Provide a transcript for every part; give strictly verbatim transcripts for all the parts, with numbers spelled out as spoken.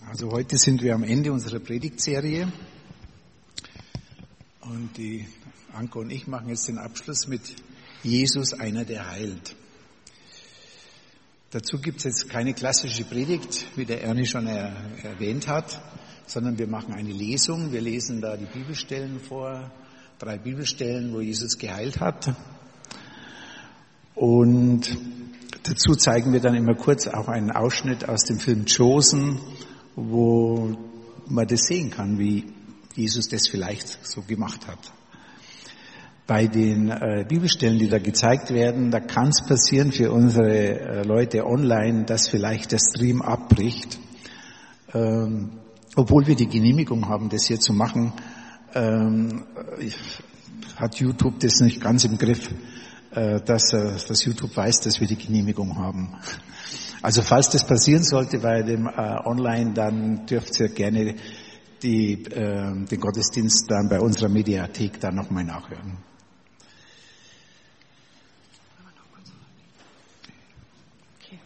Also heute sind wir am Ende unserer Predigtserie und die Anke und ich machen jetzt den Abschluss mit Jesus, einer, der heilt. Dazu gibt es jetzt keine klassische Predigt, wie der Ernie schon er, erwähnt hat, sondern wir machen eine Lesung. Wir lesen da die Bibelstellen vor, drei Bibelstellen, wo Jesus geheilt hat. Und dazu zeigen wir dann immer kurz auch einen Ausschnitt aus dem Film Chosen, wo man das sehen kann, wie Jesus das vielleicht so gemacht hat. Bei den äh, Bibelstellen, die da gezeigt werden, da kann es passieren für unsere äh, Leute online, dass vielleicht der Stream abbricht. Ähm, obwohl wir die Genehmigung haben, das hier zu machen, ähm, hat YouTube das nicht ganz im Griff, äh, dass, äh, dass YouTube weiß, dass wir die Genehmigung haben. Also falls das passieren sollte bei dem äh, Online, dann dürft ihr gerne die, äh, den Gottesdienst dann bei unserer Mediathek dann nochmal nachhören. Okay.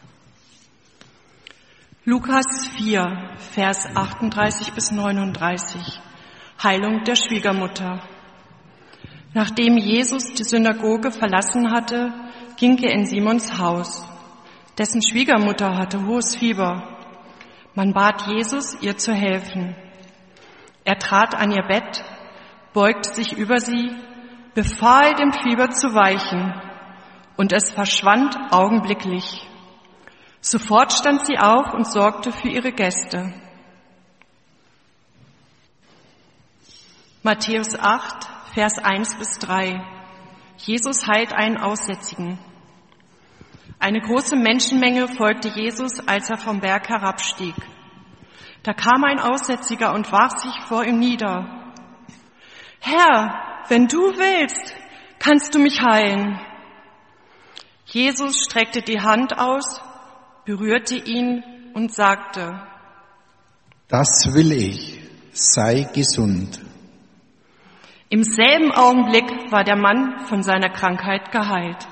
Lukas vier, Vers achtunddreißig bis neununddreißig. Heilung der Schwiegermutter. Nachdem Jesus die Synagoge verlassen hatte, ging er in Simons Haus. Dessen Schwiegermutter hatte hohes Fieber. Man bat Jesus, ihr zu helfen. Er trat an ihr Bett, beugte sich über sie, befahl dem Fieber zu weichen, und es verschwand augenblicklich. Sofort stand sie auf und sorgte für ihre Gäste. Matthäus acht, Vers eins bis drei. Jesus heilt einen Aussätzigen. Eine große Menschenmenge folgte Jesus, als er vom Berg herabstieg. Da kam ein Aussätziger und warf sich vor ihm nieder. Herr, wenn du willst, kannst du mich heilen. Jesus streckte die Hand aus, berührte ihn und sagte: Das will ich, sei gesund. Im selben Augenblick war der Mann von seiner Krankheit geheilt.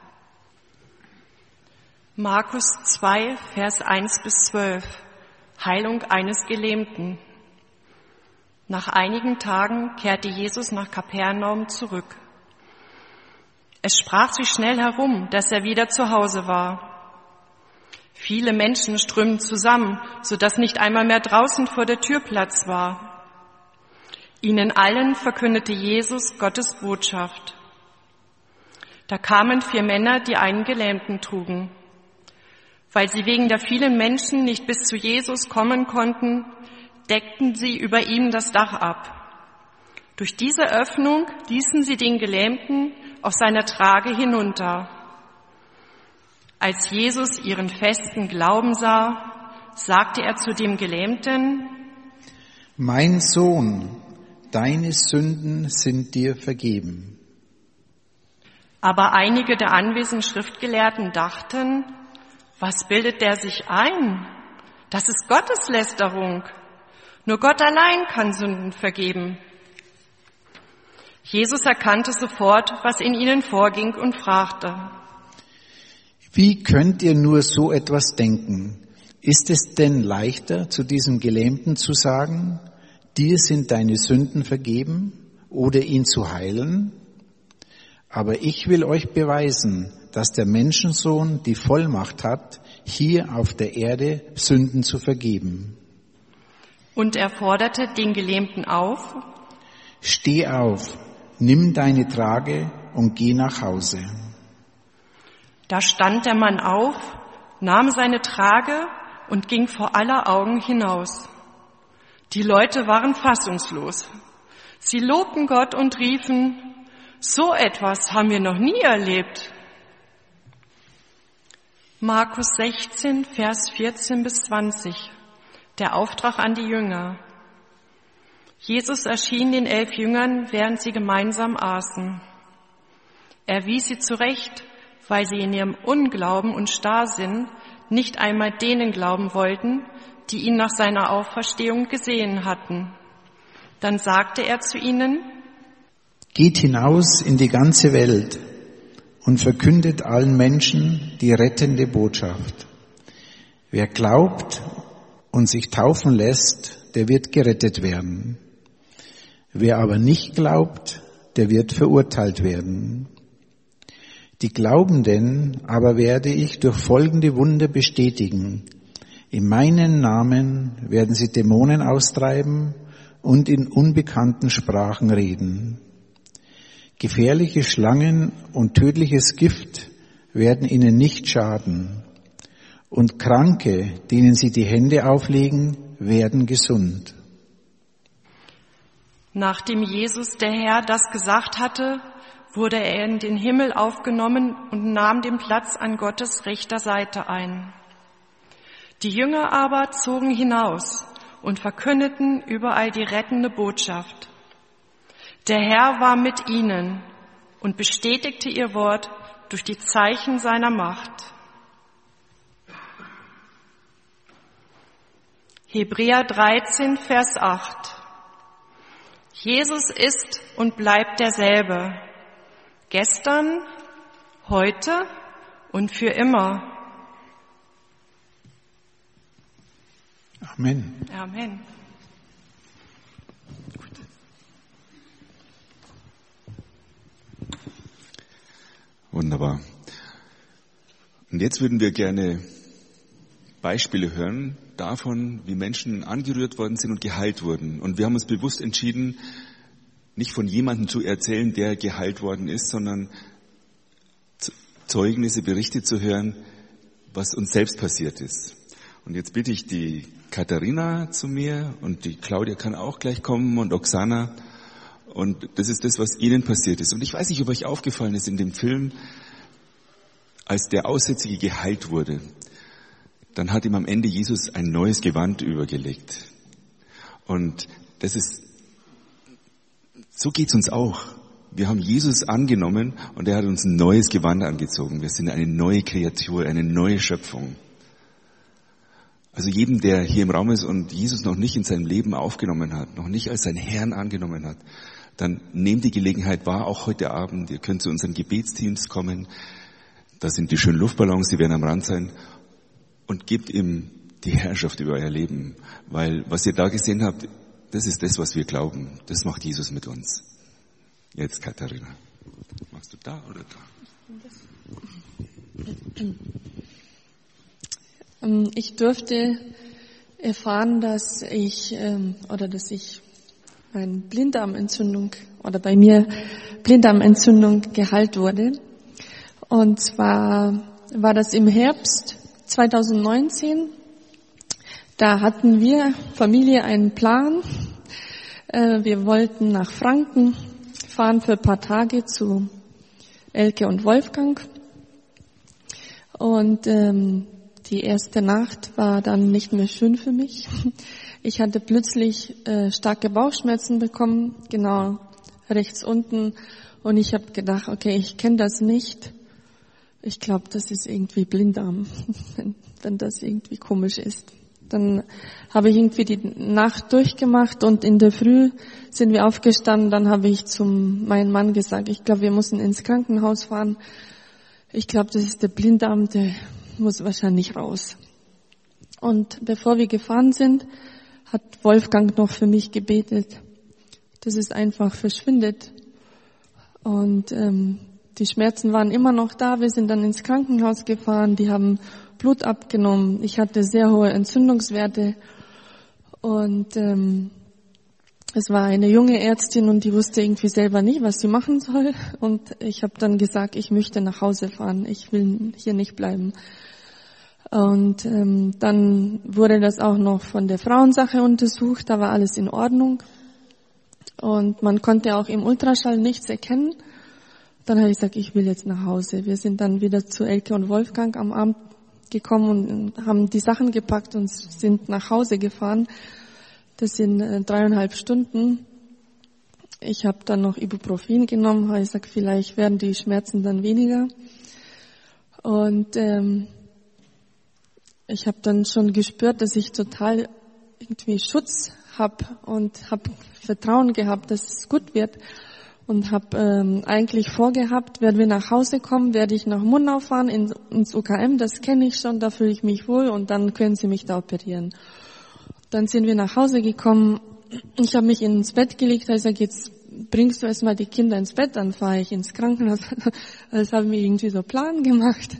Markus zwei, Vers eins bis zwölf. Heilung eines Gelähmten. Nach einigen Tagen kehrte Jesus nach Kapernaum zurück. Es sprach sich schnell herum, dass er wieder zu Hause war. Viele Menschen strömten zusammen, sodass nicht einmal mehr draußen vor der Tür Platz war. Ihnen allen verkündete Jesus Gottes Botschaft. Da kamen vier Männer, die einen Gelähmten trugen. Weil sie wegen der vielen Menschen nicht bis zu Jesus kommen konnten, deckten sie über ihm das Dach ab. Durch diese Öffnung ließen sie den Gelähmten auf seiner Trage hinunter. Als Jesus ihren festen Glauben sah, sagte er zu dem Gelähmten: Mein Sohn, deine Sünden sind dir vergeben. Aber einige der anwesenden Schriftgelehrten dachten: Was bildet der sich ein? Das ist Gotteslästerung. Nur Gott allein kann Sünden vergeben. Jesus erkannte sofort, was in ihnen vorging, und fragte: Wie könnt ihr nur so etwas denken? Ist es denn leichter, zu diesem Gelähmten zu sagen, dir sind deine Sünden vergeben, oder ihn zu heilen? Aber ich will euch beweisen, dass der Menschensohn die Vollmacht hat, hier auf der Erde Sünden zu vergeben. Und er forderte den Gelähmten auf: Steh auf, nimm deine Trage und geh nach Hause. Da stand der Mann auf, nahm seine Trage und ging vor aller Augen hinaus. Die Leute waren fassungslos. Sie lobten Gott und riefen: So etwas haben wir noch nie erlebt. Markus sechzehn, Vers vierzehn bis zwanzig. Der Auftrag an die Jünger. Jesus erschien den elf Jüngern, während sie gemeinsam aßen. Er wies sie zurecht, weil sie in ihrem Unglauben und Starrsinn nicht einmal denen glauben wollten, die ihn nach seiner Auferstehung gesehen hatten. Dann sagte er zu ihnen: Geht hinaus in die ganze Welt und verkündet allen Menschen die rettende Botschaft. Wer glaubt und sich taufen lässt, der wird gerettet werden. Wer aber nicht glaubt, der wird verurteilt werden. Die Glaubenden aber werde ich durch folgende Wunder bestätigen. In meinem Namen werden sie Dämonen austreiben und in unbekannten Sprachen reden. Gefährliche Schlangen und tödliches Gift werden ihnen nicht schaden. Und Kranke, denen sie die Hände auflegen, werden gesund. Nachdem Jesus, der Herr, das gesagt hatte, wurde er in den Himmel aufgenommen und nahm den Platz an Gottes rechter Seite ein. Die Jünger aber zogen hinaus und verkündeten überall die rettende Botschaft. Der Herr war mit ihnen und bestätigte ihr Wort durch die Zeichen seiner Macht. Hebräer dreizehn, Vers acht. Jesus ist und bleibt derselbe, gestern, heute und für immer. Amen. Amen. Wunderbar. Und jetzt würden wir gerne Beispiele hören davon, wie Menschen angerührt worden sind und geheilt wurden. Und wir haben uns bewusst entschieden, nicht von jemandem zu erzählen, der geheilt worden ist, sondern Zeugnisse, Berichte zu hören, was uns selbst passiert ist. Und jetzt bitte ich die Katharina zu mir und die Claudia kann auch gleich kommen und Oksana. Und das ist das, was ihnen passiert ist. Und ich weiß nicht, ob euch aufgefallen ist in dem Film, als der Aussätzige geheilt wurde, dann hat ihm am Ende Jesus ein neues Gewand übergelegt. Und das ist, so geht's uns auch. Wir haben Jesus angenommen und er hat uns ein neues Gewand angezogen. Wir sind eine neue Kreatur, eine neue Schöpfung. Also jedem, der hier im Raum ist und Jesus noch nicht in seinem Leben aufgenommen hat, noch nicht als seinen Herrn angenommen hat, dann nehmt die Gelegenheit wahr, auch heute Abend. Ihr könnt zu unseren Gebetsteams kommen. Da sind die schönen Luftballons, die werden am Rand sein. Und gebt ihm die Herrschaft über euer Leben. Weil was ihr da gesehen habt, das ist das, was wir glauben. Das macht Jesus mit uns. Jetzt Katharina. Machst du da oder da? Ich durfte erfahren, dass ich, oder dass ich eine Blinddarmentzündung, oder bei mir Blinddarmentzündung geheilt wurde. Und zwar war das im Herbst zwanzig neunzehn. Da hatten wir Familie einen Plan. Wir wollten nach Franken fahren für ein paar Tage zu Elke und Wolfgang. Und ähm, die erste Nacht war dann nicht mehr schön für mich. Ich hatte plötzlich äh, starke Bauchschmerzen bekommen, genau rechts unten. Und ich habe gedacht, okay, ich kenne das nicht. Ich glaube, das ist irgendwie Blinddarm, wenn, wenn das irgendwie komisch ist. Dann habe ich irgendwie die Nacht durchgemacht und in der Früh sind wir aufgestanden. Dann habe ich zum meinem Mann gesagt, ich glaube, wir müssen ins Krankenhaus fahren. Ich glaube, das ist der Blinddarm, der muss wahrscheinlich raus. Und bevor wir gefahren sind, hat Wolfgang noch für mich gebetet, dass es einfach verschwindet. Und ähm, die Schmerzen waren immer noch da. Wir sind dann ins Krankenhaus gefahren. Die haben Blut abgenommen. Ich hatte sehr hohe Entzündungswerte. Und ähm, es war eine junge Ärztin und die wusste irgendwie selber nicht, was sie machen soll. Und ich habe dann gesagt, ich möchte nach Hause fahren. Ich will hier nicht bleiben. Und ähm, dann wurde das auch noch von der Frauensache untersucht. Da war alles in Ordnung. Und man konnte auch im Ultraschall nichts erkennen. Dann habe ich gesagt, ich will jetzt nach Hause. Wir sind dann wieder zu Elke und Wolfgang am Abend gekommen und haben die Sachen gepackt und sind nach Hause gefahren. Das sind äh, dreieinhalb Stunden. Ich habe dann noch Ibuprofen genommen, habe gesagt, vielleicht werden die Schmerzen dann weniger. Und ähm, ich habe dann schon gespürt, dass ich total irgendwie Schutz habe und habe Vertrauen gehabt, dass es gut wird. Und habe ähm, eigentlich vorgehabt, wenn wir nach Hause kommen, werde ich nach Murnau fahren, in, ins U K M, das kenne ich schon, da fühle ich mich wohl und dann können sie mich da operieren. dann sind wir nach Hause gekommen. Ich habe mich ins Bett gelegt, ich sage, jetzt bringst du erstmal die Kinder ins Bett, dann fahre ich ins Krankenhaus. Das habe ich mir irgendwie so Plan gemacht.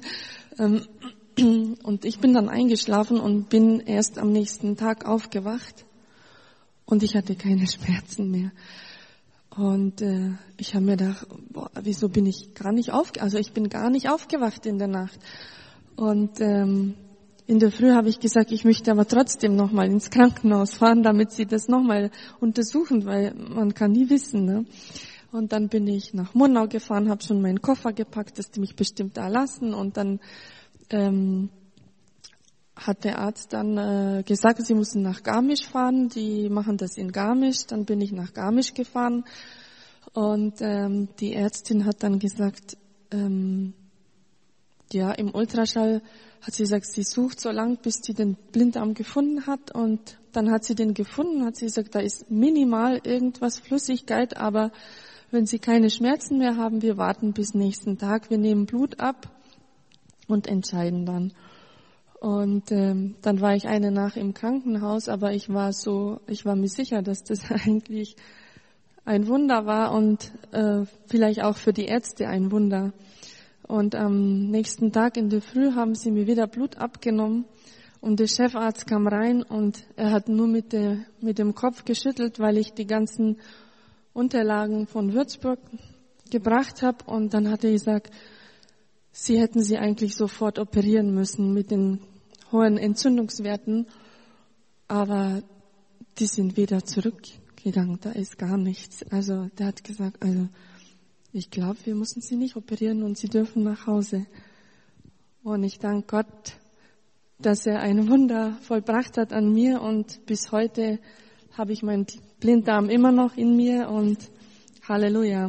Und ich bin dann eingeschlafen und bin erst am nächsten Tag aufgewacht. Und ich hatte keine Schmerzen mehr. Und äh, ich habe mir gedacht, boah, wieso bin ich gar nicht aufge... Also ich bin gar nicht aufgewacht in der Nacht. Und ähm, in der Früh habe ich gesagt, ich möchte aber trotzdem nochmal ins Krankenhaus fahren, damit sie das nochmal untersuchen, weil man kann nie wissen. Ne? Und dann bin ich nach Murnau gefahren, habe schon meinen Koffer gepackt, dass die mich bestimmt da lassen. Und dann ähm, hat der Arzt dann äh, gesagt, sie müssen nach Garmisch fahren. Die machen das in Garmisch. Dann bin ich nach Garmisch gefahren. Und ähm, die Ärztin hat dann gesagt, ähm, ja, im Ultraschall hat sie gesagt, sie sucht so lang, bis sie den Blinddarm gefunden hat. Und dann hat sie den gefunden, hat sie gesagt, da ist minimal irgendwas Flüssigkeit, aber wenn Sie keine Schmerzen mehr haben, wir warten bis nächsten Tag, wir nehmen Blut ab und entscheiden dann. Und ähm, dann war ich eine Nacht im Krankenhaus, aber ich war so, ich war mir sicher, dass das eigentlich ein Wunder war und äh, vielleicht auch für die Ärzte ein Wunder. Und am nächsten Tag in der Früh haben sie mir wieder Blut abgenommen und der Chefarzt kam rein und er hat nur mit, der, mit dem Kopf geschüttelt, weil ich die ganzen Unterlagen von Würzburg gebracht habe. Und dann hat er gesagt, sie hätten sie eigentlich sofort operieren müssen mit den hohen Entzündungswerten, aber die sind wieder zurückgegangen, da ist gar nichts. Also der hat gesagt, also ich glaube, wir müssen sie nicht operieren und sie dürfen nach Hause. Und ich danke Gott, dass er ein Wunder vollbracht hat an mir und bis heute habe ich meinen Blinddarm immer noch in mir und Halleluja.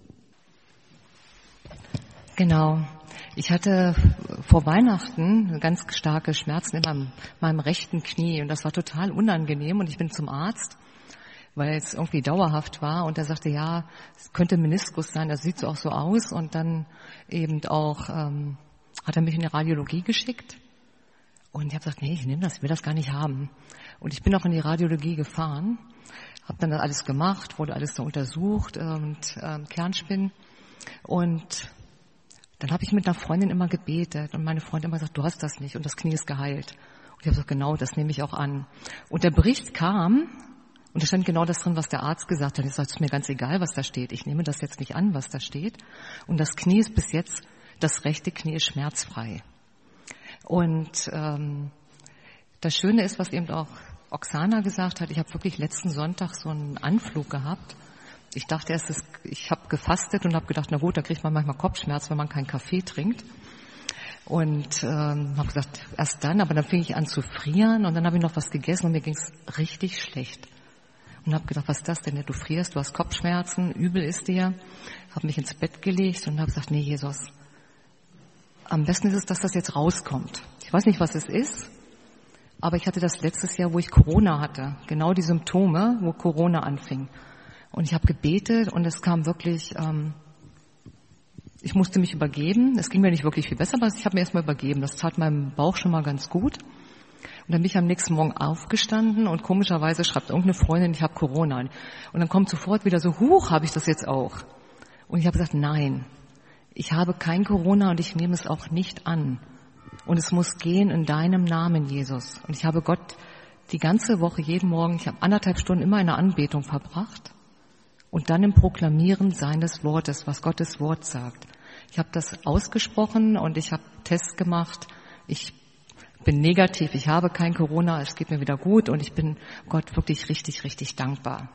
Genau. Ich hatte vor Weihnachten ganz starke Schmerzen in meinem, meinem rechten Knie und das war total unangenehm und ich bin zum Arzt, weil es irgendwie dauerhaft war und er sagte, ja, es könnte Meniskus sein, das sieht so auch so aus und dann eben auch ähm, hat er mich in die Radiologie geschickt und ich habe gesagt, nee, ich nehme das, ich will das gar nicht haben. Und ich bin auch in die Radiologie gefahren, habe dann das alles gemacht, wurde alles so untersucht und ähm, Kernspinnen und dann habe ich mit einer Freundin immer gebetet und meine Freundin immer gesagt, du hast das nicht und das Knie ist geheilt. Und ich habe gesagt, genau, das nehme ich auch an. Und der Bericht kam und da stand genau das drin, was der Arzt gesagt hat. Ich sage, es ist mir ganz egal, was da steht. Ich nehme das jetzt nicht an, was da steht. Und das Knie ist bis jetzt, das rechte Knie ist schmerzfrei. Und ähm, das Schöne ist, was eben auch Oksana gesagt hat, ich habe wirklich letzten Sonntag so einen Anflug gehabt. Ich dachte erst, ich habe gefastet und habe gedacht, na gut, da kriegt man manchmal Kopfschmerz, wenn man keinen Kaffee trinkt. Und ähm, habe gesagt, erst dann, aber dann fing ich an zu frieren und dann habe ich noch was gegessen und mir ging es richtig schlecht. Und habe gedacht, was ist das denn? Du frierst, du hast Kopfschmerzen, übel ist dir. Habe mich ins Bett gelegt und habe gesagt, nee, Jesus, am besten ist es, dass das jetzt rauskommt. Ich weiß nicht, was es ist, aber ich hatte das letztes Jahr, wo ich Corona hatte. Genau die Symptome, wo Corona anfing. Und ich habe gebetet und es kam wirklich, ähm, ich musste mich übergeben. Es ging mir nicht wirklich viel besser, aber ich habe mir erstmal übergeben. Das tat meinem Bauch schon mal ganz gut. Und dann bin ich am nächsten Morgen aufgestanden und komischerweise schreibt irgendeine Freundin, ich habe Corona. Und dann kommt sofort wieder so, huch, habe ich das jetzt auch? Und ich habe gesagt, nein, ich habe kein Corona und ich nehme es auch nicht an. Und es muss gehen in deinem Namen, Jesus. Und ich habe Gott die ganze Woche, jeden Morgen, ich habe anderthalb Stunden immer in der Anbetung verbracht. Und dann im Proklamieren seines Wortes, was Gottes Wort sagt. Ich habe das ausgesprochen und ich habe Tests gemacht. Ich bin negativ, ich habe kein Corona, es geht mir wieder gut und ich bin Gott wirklich richtig, richtig dankbar.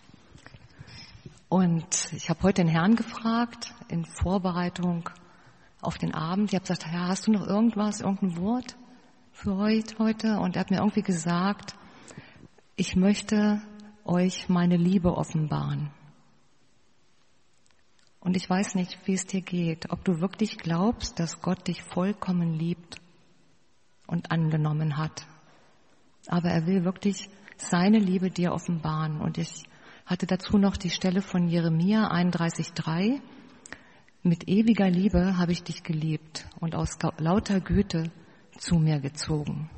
Und ich habe heute den Herrn gefragt, in Vorbereitung auf den Abend. Ich habe gesagt, Herr, hast du noch irgendwas, irgendein Wort für heute? heute? Und er hat mir irgendwie gesagt, ich möchte euch meine Liebe offenbaren. Und ich weiß nicht, wie es dir geht, ob du wirklich glaubst, dass Gott dich vollkommen liebt und angenommen hat. Aber er will wirklich seine Liebe dir offenbaren. Und ich hatte dazu noch die Stelle von Jeremia einunddreißig drei. Mit ewiger Liebe habe ich dich geliebt und aus lauter Güte zu mir gezogen.